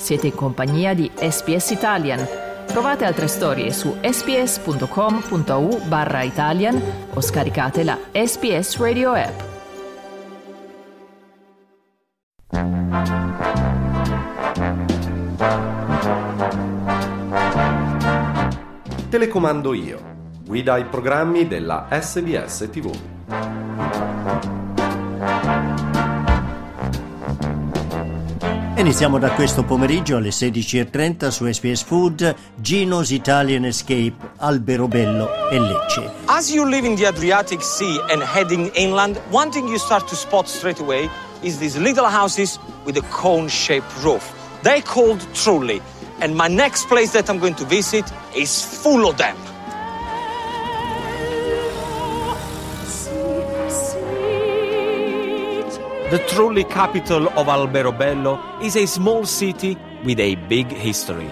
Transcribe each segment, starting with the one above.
Siete in compagnia di SBS Italian. Trovate altre storie su sbs.com.au/Italian o scaricate la SBS Radio app. Telecomando io, guida ai programmi della SBS TV. Iniziamo da questo pomeriggio alle 16:30 su SBS Food, Gino's Italian Escape, Alberobello e Lecce. As you live in the Adriatic Sea and heading inland, one thing you start to spot straight away is these little houses with a cone-shaped roof. They're called trulli, and my next place that I'm going to visit is full of them. The truly capital of Alberobello is a small city with a big history.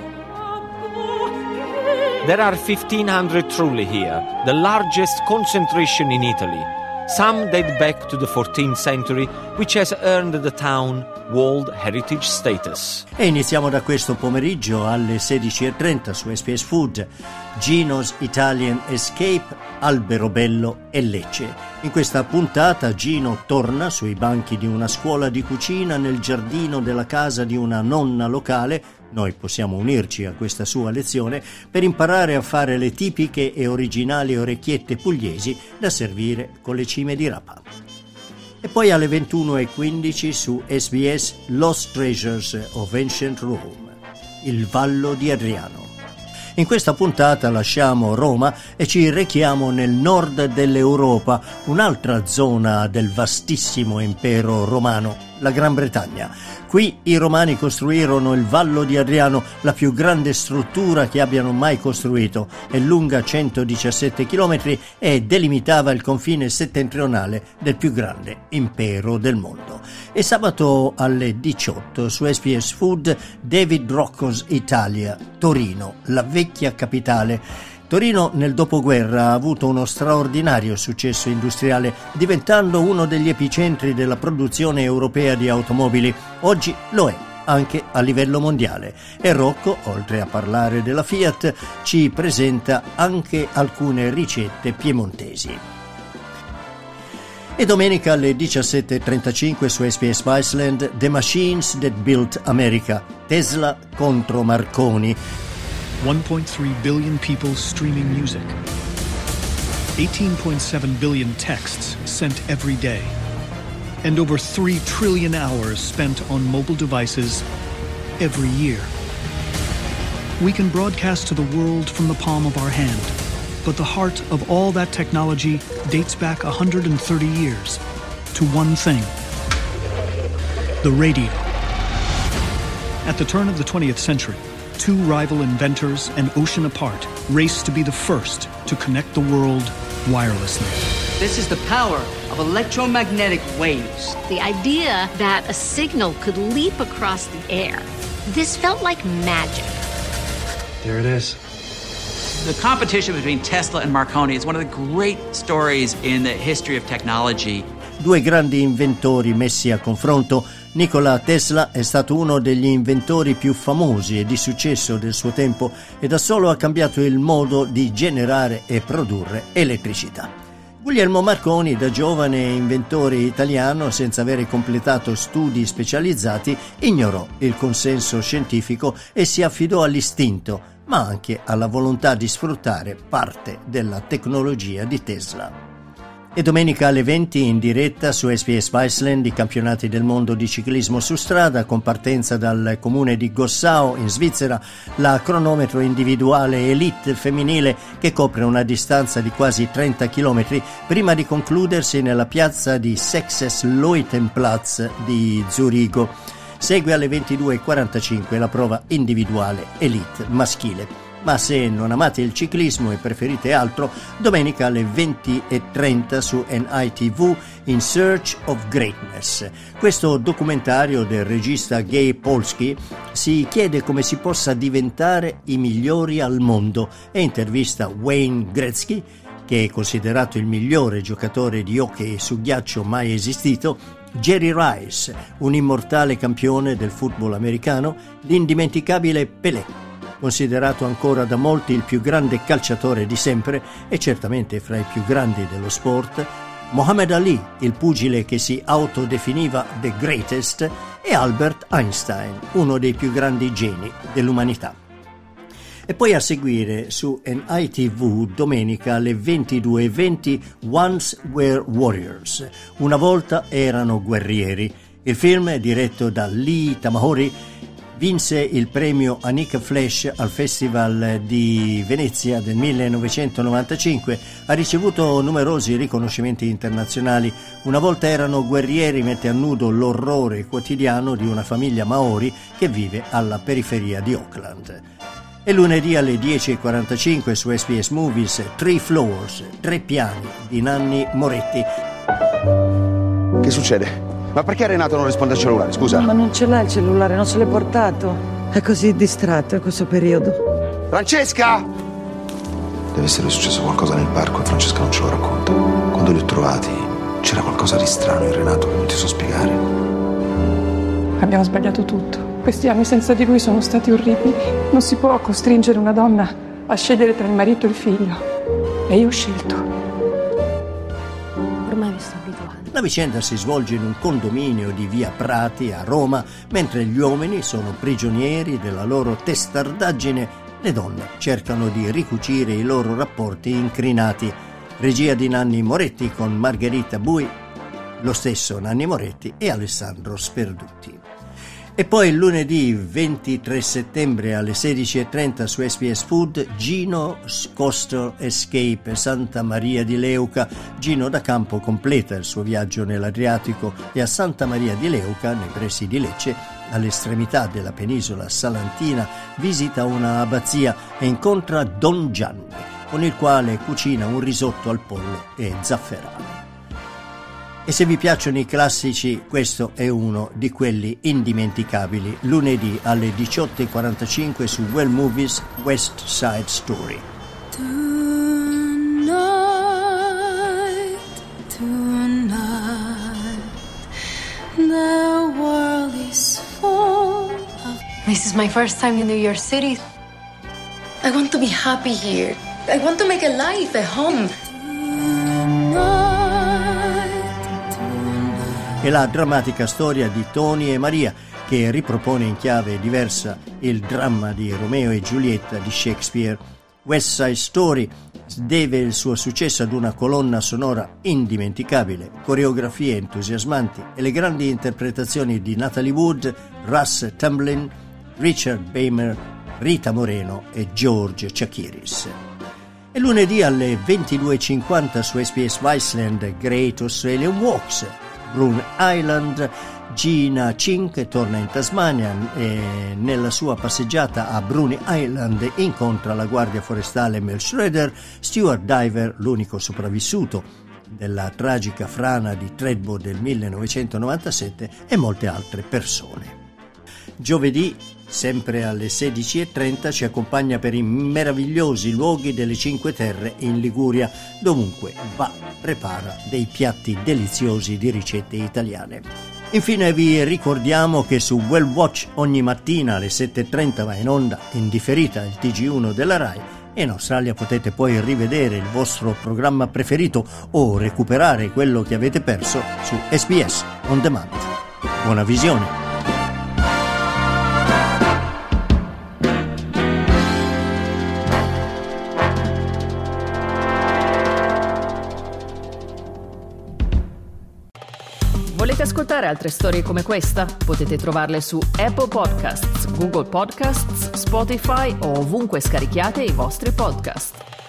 There are 1,500 trulli here, the largest concentration in Italy. Some date back to the 14th century, which has earned the town World Heritage status. E iniziamo da questo pomeriggio alle 16:30 su SBS Food, Gino's Italian Escape, Alberobello e Lecce. In questa puntata Gino torna sui banchi di una scuola di cucina nel giardino della casa di una nonna locale. Noi possiamo unirci a questa sua lezione per imparare a fare le tipiche e originali orecchiette pugliesi da servire con le cime di rapa. E poi alle 21:15 su SBS Lost Treasures of Ancient Rome, il Vallo di Adriano. In questa puntata lasciamo Roma e ci rechiamo nel nord dell'Europa, un'altra zona del vastissimo impero romano, la Gran Bretagna. Qui i romani costruirono il Vallo di Adriano, la più grande struttura che abbiano mai costruito. È lunga 117 km e delimitava il confine settentrionale del più grande impero del mondo. E sabato alle 18 su SBS Food, David Rocco's Italia, Torino, la vecchia capitale. Torino nel dopoguerra ha avuto uno straordinario successo industriale, diventando uno degli epicentri della produzione europea di automobili. Oggi lo è anche a livello mondiale. E Rocco, oltre a parlare della Fiat, ci presenta anche alcune ricette piemontesi. E domenica alle 17:35 su SBS Iceland, The Machines That Built America, Tesla contro Marconi. 1.3 billion people streaming music, 18.7 billion texts sent every day, and over 3 trillion hours spent on mobile devices every year. We can broadcast to the world from the palm of our hand, but the heart of all that technology dates back 130 years to one thing: the radio. At the turn of the 20th century, two rival inventors an ocean apart raced to be the first to connect the world wirelessly. This is the power of electromagnetic waves. The idea that a signal could leap across the air. This felt like magic. There it is. The competition between Tesla and Marconi is one of the great stories in the history of technology. Due grandi inventori messi a confronto. Nikola Tesla è stato uno degli inventori più famosi e di successo del suo tempo e da solo ha cambiato il modo di generare e produrre elettricità. Guglielmo Marconi, da giovane inventore italiano senza avere completato studi specializzati, ignorò il consenso scientifico e si affidò all'istinto, ma anche alla volontà di sfruttare parte della tecnologia di Tesla. E domenica alle 20 in diretta su SBS Iceland i campionati del mondo di ciclismo su strada con partenza dal comune di Gossau in Svizzera, la cronometro individuale elite femminile che copre una distanza di quasi 30 km prima di concludersi nella piazza di Sechses-Leutenplatz di Zurigo. Segue alle 22:45 la prova individuale elite maschile. Ma se non amate il ciclismo e preferite altro, domenica alle 20:30 su NITV In Search of Greatness. Questo documentario del regista Guy Polsky si chiede come si possa diventare i migliori al mondo e intervista Wayne Gretzky, che è considerato il migliore giocatore di hockey su ghiaccio mai esistito, Jerry Rice, un immortale campione del football americano, l'indimenticabile Pelé, considerato ancora da molti il più grande calciatore di sempre e certamente fra i più grandi dello sport, Muhammad Ali, il pugile che si autodefiniva The Greatest, e Albert Einstein, uno dei più grandi geni dell'umanità. E poi a seguire su NITV domenica alle 22:20 Once Were Warriors, una volta erano guerrieri. Il film, diretto da Lee Tamahori, vinse il premio Anika Flash al Festival di Venezia del 1995, ha ricevuto numerosi riconoscimenti internazionali. Una volta erano guerrieri mette a nudo l'orrore quotidiano di una famiglia Maori che vive alla periferia di Auckland. E lunedì alle 10:45 su SBS Movies, Three Floors, 3 piani di Nanni Moretti. Che succede? Ma perché Renato non risponde al cellulare, scusa? Ma non ce l'ha il cellulare, non se l'è portato. È così distratto in questo periodo. Francesca! Deve essere successo qualcosa nel parco e Francesca non ce lo racconta. Quando li ho trovati c'era qualcosa di strano in Renato che non ti so spiegare. Abbiamo sbagliato tutto. Questi anni senza di lui sono stati orribili. Non si può costringere una donna a scegliere tra il marito e il figlio. E io ho scelto. Ormai mi sto abituando. La vicenda si svolge in un condominio di via Prati a Roma, mentre gli uomini sono prigionieri della loro testardaggine. Le donne cercano di ricucire i loro rapporti incrinati. Regia di Nanni Moretti con Margherita Bui, lo stesso Nanni Moretti e Alessandro Sperduti. E poi il lunedì 23 settembre alle 16:30 su SBS Food, Gino's Coastal Escape Santa Maria di Leuca. Gino da campo completa il suo viaggio nell'Adriatico e a Santa Maria di Leuca, nei pressi di Lecce, all'estremità della penisola salantina, visita una abbazia e incontra Don Gianni, con il quale cucina un risotto al pollo e zafferano. E se vi piacciono i classici, questo è uno di quelli indimenticabili. Lunedì alle 18:45 su Well Movies, West Side Story. Tonight, the world is full of... This is my first time in New York City. I want to be happy here. I want to make a life, a home. È la drammatica storia di Tony e Maria, che ripropone in chiave diversa il dramma di Romeo e Giulietta di Shakespeare. West Side Story deve il suo successo ad una colonna sonora indimenticabile, coreografie entusiasmanti e le grandi interpretazioni di Natalie Wood, Russ Tamblyn, Richard Beymer, Rita Moreno e George Chakiris. E lunedì alle 22:50 su SBS Viceland, Great Australian Walks, Bruny Island. Gina Cink torna in Tasmania e nella sua passeggiata a Bruny Island incontra la guardia forestale Mel Schroeder, Stuart Diver, l'unico sopravvissuto della tragica frana di Thredbo del 1997, e molte altre persone. Giovedì, sempre alle 16:30, ci accompagna per i meravigliosi luoghi delle Cinque Terre in Liguria. Dovunque va, prepara dei piatti deliziosi di ricette italiane. Infine vi ricordiamo che su Well Watch ogni mattina alle 7:30 va in onda in differita il TG1 della Rai, e in Australia potete poi rivedere il vostro programma preferito o recuperare quello che avete perso su SBS On Demand. Buona visione! Volete ascoltare altre storie come questa? Potete trovarle su Apple Podcasts, Google Podcasts, Spotify o ovunque scarichiate i vostri podcast.